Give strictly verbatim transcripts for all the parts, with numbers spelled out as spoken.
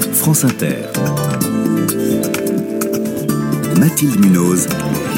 France Inter. Mathilde Munoz.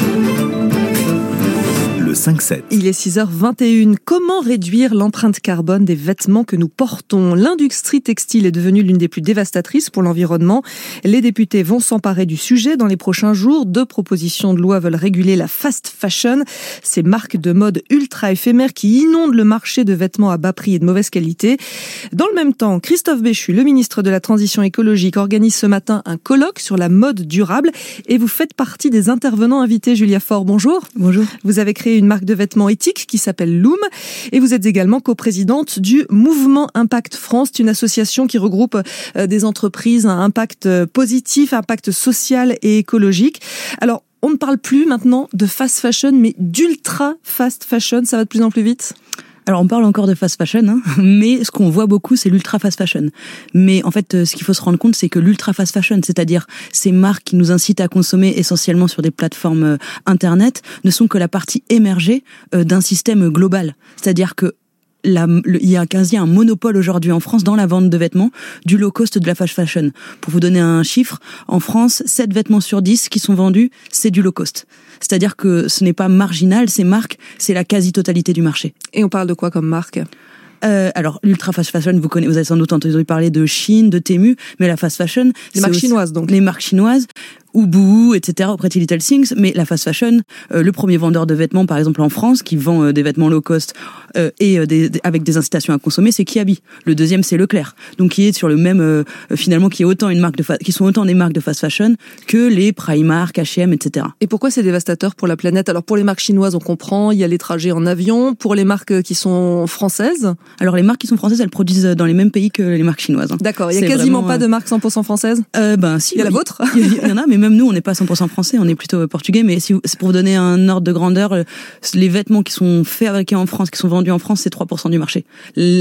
Le cinq sept. Il est six heures vingt et une. Comment réduire l'empreinte carbone des vêtements que nous portons ? L'industrie textile est devenue l'une des plus dévastatrices pour l'environnement. Les députés vont s'emparer du sujet dans les prochains jours. Deux propositions de loi veulent réguler la fast fashion, ces marques de mode ultra éphémères qui inondent le marché de vêtements à bas prix et de mauvaise qualité. Dans le même temps, Christophe Béchu, le ministre de la Transition écologique, organise ce matin un colloque sur la mode durable et vous faites partie des intervenants invités. Julia Faure, bonjour. Bonjour. Vous avez créé une marque de vêtements éthiques qui s'appelle Loom et vous êtes également coprésidente du Mouvement Impact France. C'est une association qui regroupe des entreprises à impact positif, impact social et écologique. Alors, on ne parle plus maintenant de fast fashion, mais d'ultra fast fashion. Ça va de plus en plus vite ? Alors on parle encore de fast fashion, hein, mais ce qu'on voit beaucoup, c'est l'ultra fast fashion. Mais en fait, ce qu'il faut se rendre compte, c'est que l'ultra fast fashion, c'est-à-dire ces marques qui nous incitent à consommer essentiellement sur des plateformes euh, internet, ne sont que la partie émergée euh, d'un système global. C'est-à-dire que La, le, il y a quasi un monopole aujourd'hui en France dans la vente de vêtements du low cost de la fast fashion. Pour vous donner un chiffre, en France, sept vêtements sur dix qui sont vendus, c'est du low cost. C'est-à-dire que ce n'est pas marginal, ces marques, c'est la quasi-totalité du marché. Et on parle de quoi comme marque ? Euh, alors, l'ultra fast fashion, vous connaissez, vous avez sans doute entendu parler de Shein, de Temu, mais la fast fashion, les marques chinoises donc. Les marques chinoises, Ubu, et cetera, Pretty Little Things, mais la fast fashion, euh, le premier vendeur de vêtements, par exemple en France, qui vend euh, des vêtements low cost euh, et euh, des, des, avec des incitations à consommer, c'est Kiabi. Le deuxième, c'est Leclerc, donc qui est sur le même, euh, finalement, qui est autant une marque de, fa- qui sont autant des marques de fast fashion que les Primark, H et M, et cetera. Et pourquoi c'est dévastateur pour la planète ? Alors pour les marques chinoises, on comprend, il y a les trajets en avion. Pour les marques qui sont françaises, alors les marques qui sont françaises, elles produisent dans les mêmes pays que les marques chinoises. Hein. D'accord, il y a c'est quasiment vraiment, pas de marques cent pour cent françaises. Euh, ben si. Il y a la vôtre. Il y en a, mais même nous, on n'est pas cent pour cent français, on est plutôt portugais. Mais si c'est pour vous donner un ordre de grandeur, les vêtements qui sont fabriqués en France, qui sont vendus en France, c'est trois pour cent du marché.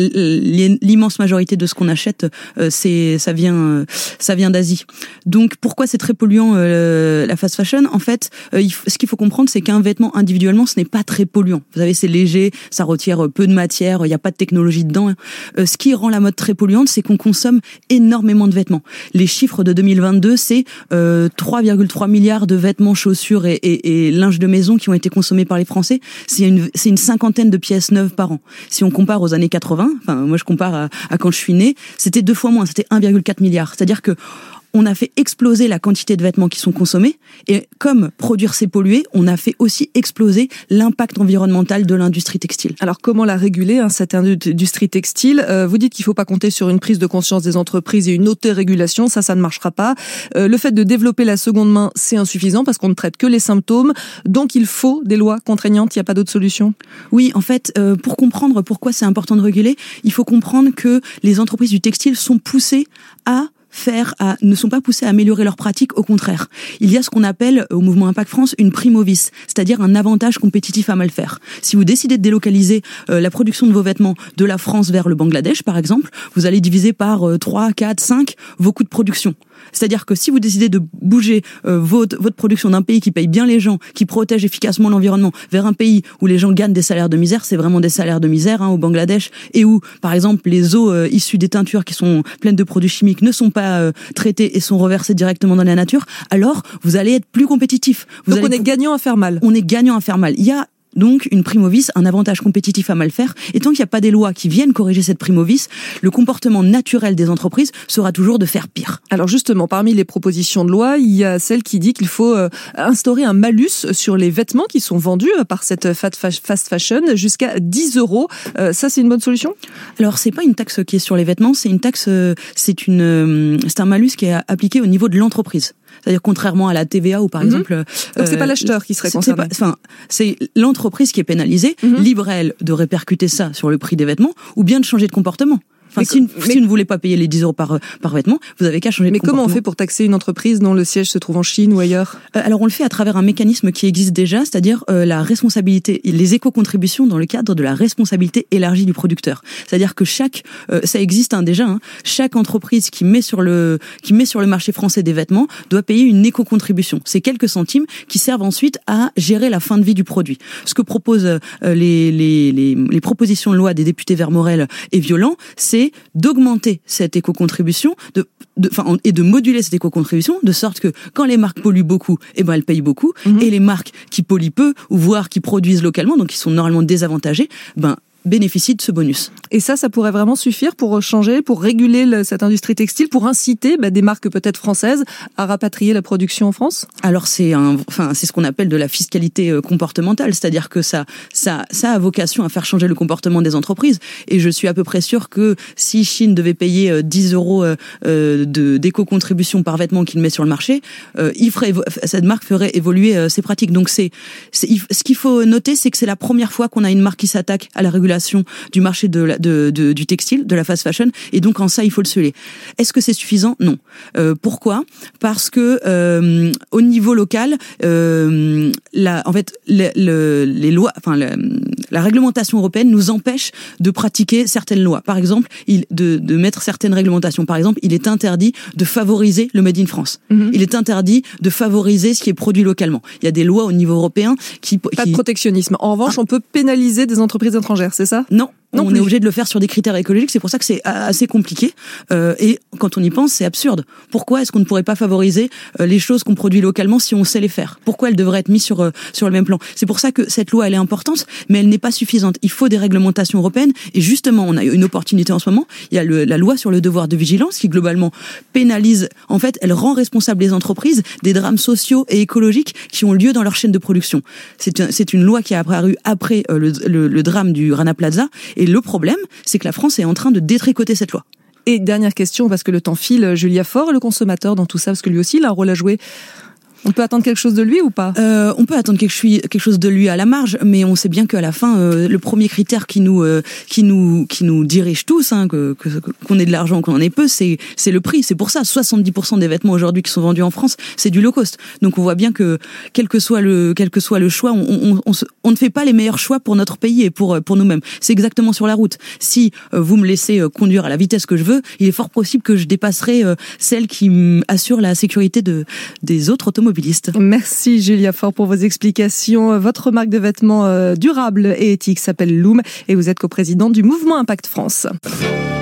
L'immense majorité de ce qu'on achète, c'est ça vient, ça vient d'Asie. Donc pourquoi c'est très polluant euh, la fast fashion ? En fait, euh, il faut, ce qu'il faut comprendre, c'est qu'un vêtement individuellement, ce n'est pas très polluant. Vous savez, c'est léger, ça retire peu de matière, il n'y a pas de technologie dedans. Euh, ce qui rend la mode très polluante, c'est qu'on consomme énormément de vêtements. Les chiffres de deux mille vingt-deux, c'est euh, trois virgule trois milliards de vêtements, chaussures et, et, et linge de maison qui ont été consommés par les Français. C'est une, c'est une cinquantaine de pièces neuves par an. Si on compare aux années quatre-vingts, enfin moi je compare à, à quand je suis née, c'était deux fois moins, c'était un virgule quatre milliard. C'est-à-dire que on a fait exploser la quantité de vêtements qui sont consommés et comme produire c'est polluer, on a fait aussi exploser l'impact environnemental de l'industrie textile. Alors comment la réguler, hein, cette industrie textile ? euh, Vous dites qu'il ne faut pas compter sur une prise de conscience des entreprises et une autorégulation, ça, ça ne marchera pas. Euh, le fait de développer la seconde main, c'est insuffisant parce qu'on ne traite que les symptômes, donc il faut des lois contraignantes, il n'y a pas d'autre solution ? Oui, en fait, euh, pour comprendre pourquoi c'est important de réguler, il faut comprendre que les entreprises du textile sont poussées à faire à, ne sont pas poussés à améliorer leurs pratiques, au contraire. Il y a ce qu'on appelle, au mouvement Impact France, une primo-vis, c'est-à-dire un avantage compétitif à mal faire. Si vous décidez de délocaliser euh, la production de vos vêtements de la France vers le Bangladesh, par exemple, vous allez diviser par euh, trois, quatre, cinq vos coûts de production. C'est-à-dire que si vous décidez de bouger euh, votre, votre production d'un pays qui paye bien les gens, qui protège efficacement l'environnement, vers un pays où les gens gagnent des salaires de misère, c'est vraiment des salaires de misère, hein, au Bangladesh, et où, par exemple, les eaux euh, issues des teintures qui sont pleines de produits chimiques ne sont pas euh, traitées et sont reversées directement dans la nature, alors vous allez être plus compétitif. Vous Donc allez... on est gagnant à faire mal. On est gagnant à faire mal. Il y a donc une primo-vis, un avantage compétitif à mal faire. Et tant qu'il n'y a pas des lois qui viennent corriger cette primo-vis, le comportement naturel des entreprises sera toujours de faire pire. Alors justement, parmi les propositions de loi, il y a celle qui dit qu'il faut euh, instaurer un malus sur les vêtements qui sont vendus par cette fast fashion jusqu'à dix euros. Euh, ça, c'est une bonne solution ? Alors, c'est pas une taxe qui est sur les vêtements, c'est une taxe, c'est une, c'est un malus qui est appliqué au niveau de l'entreprise. C'est-à-dire contrairement à la T V A ou par mmh. exemple... Donc euh, c'est pas l'acheteur qui serait concerné. C'est pas, enfin, c'est l'entreprise qui est pénalisée, mmh. libre elle de répercuter ça sur le prix des vêtements ou bien de changer de comportement. Enfin, si, une, mais, si vous ne voulez pas payer les dix euros par, par vêtement, vous avez qu'à changer de mais comportement. Mais comment on fait pour taxer une entreprise dont le siège se trouve en Chine ou ailleurs ? euh, Alors on le fait à travers un mécanisme qui existe déjà, c'est-à-dire euh, la responsabilité, les éco-contributions dans le cadre de la responsabilité élargie du producteur. C'est-à-dire que chaque, euh, ça existe hein, déjà, hein, chaque entreprise qui met sur le qui met sur le marché français des vêtements doit payer une éco-contribution. C'est quelques centimes qui servent ensuite à gérer la fin de vie du produit. Ce que proposent euh, les, les, les, les propositions de loi des députés Vermorel et Violent, c'est d'augmenter cette éco-contribution, de de, enfin, et de moduler cette éco-contribution de sorte que quand les marques polluent beaucoup, eh ben elles payent beaucoup, mmh. et les marques qui polluent peu ou voire qui produisent localement, donc qui sont normalement désavantagées, ben bénéficient de ce bonus. Et ça, ça pourrait vraiment suffire pour changer, pour réguler le, cette industrie textile, pour inciter bah, des marques peut-être françaises à rapatrier la production en France ? Alors c'est un, enfin c'est ce qu'on appelle de la fiscalité comportementale, c'est-à-dire que ça, ça, ça a vocation à faire changer le comportement des entreprises. Et je suis à peu près sûre que si Chine devait payer dix euros euh, de d'éco-contribution par vêtement qu'il met sur le marché, euh, il ferait, cette marque ferait évoluer euh, ses pratiques. Donc c'est, c'est, ce qu'il faut noter, c'est que c'est la première fois qu'on a une marque qui s'attaque à la régulation du marché de, la, de, de du textile, de la fast fashion, et donc en ça il faut le sceller. Est-ce que c'est suffisant ? Non. Euh, pourquoi ? Parce que euh, au niveau local, euh, la, en fait, le, le, les lois, enfin le, la réglementation européenne nous empêche de pratiquer certaines lois. Par exemple, il, de, de mettre certaines réglementations. Par exemple, il est interdit de favoriser le Made in France. Mm-hmm. Il est interdit de favoriser ce qui est produit localement. Il y a des lois au niveau européen qui... Pas qui... de protectionnisme. En revanche, ah. on peut pénaliser des entreprises étrangères, c'est ça ? Non. Non on plus. est obligé de le faire sur des critères écologiques, c'est pour ça que c'est assez compliqué. Euh, et quand on y pense, c'est absurde. Pourquoi est-ce qu'on ne pourrait pas favoriser euh, les choses qu'on produit localement si on sait les faire ? Pourquoi elles devraient être mises sur euh, sur le même plan ? C'est pour ça que cette loi, elle est importante, mais elle n'est pas suffisante. Il faut des réglementations européennes. Et justement, on a une opportunité en ce moment. Il y a le, la loi sur le devoir de vigilance qui globalement pénalise. En fait, elle rend responsable les entreprises des drames sociaux et écologiques qui ont lieu dans leur chaîne de production. C'est un, c'est une loi qui a apparu après euh, le, le, le drame du Rana Plaza. Et le problème, c'est que la France est en train de détricoter cette loi. Et dernière question, parce que le temps file, Julia Faure, le consommateur dans tout ça, parce que lui aussi, il a un rôle à jouer. On peut attendre quelque chose de lui ou pas ? euh, On peut attendre quelque, quelque chose de lui à la marge, mais on sait bien qu'à la fin, euh, le premier critère qui nous euh, qui nous qui nous dirige tous, hein, que, que qu'on ait de l'argent, qu'on en ait peu, c'est c'est le prix. C'est pour ça, soixante-dix pour cent des vêtements aujourd'hui qui sont vendus en France, c'est du low cost. Donc on voit bien que quel que soit le quel que soit le choix, on on on, se, on ne fait pas les meilleurs choix pour notre pays et pour pour nous-mêmes. C'est exactement sur la route. Si euh, vous me laissez euh, conduire à la vitesse que je veux, il est fort possible que je dépasserai euh, celle qui assure la sécurité de des autres automobilistes. Merci Julia Faure pour vos explications. Votre marque de vêtements durables et éthiques s'appelle Loom et vous êtes coprésidente du mouvement Impact France.